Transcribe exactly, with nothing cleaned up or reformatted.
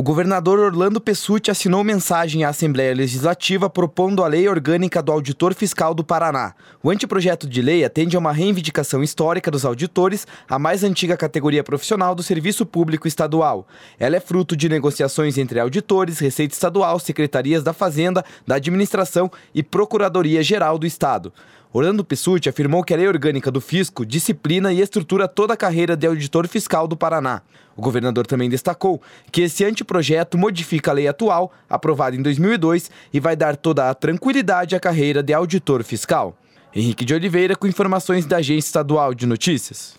O governador Orlando Pessutti assinou mensagem à Assembleia Legislativa propondo a Lei Orgânica do Auditor Fiscal do Paraná. O anteprojeto de lei atende a uma reivindicação histórica dos auditores, a mais antiga categoria profissional do Serviço Público Estadual. Ela é fruto de negociações entre auditores, Receita Estadual, Secretarias da Fazenda, da Administração e Procuradoria-Geral do Estado. Orlando Pessutti afirmou que a Lei Orgânica do Fisco disciplina e estrutura toda a carreira de auditor fiscal do Paraná. O governador também destacou que esse anteprojeto modifica a lei atual, aprovada em dois mil e dois, e vai dar toda a tranquilidade à carreira de auditor fiscal. Henrique de Oliveira com informações da Agência Estadual de Notícias.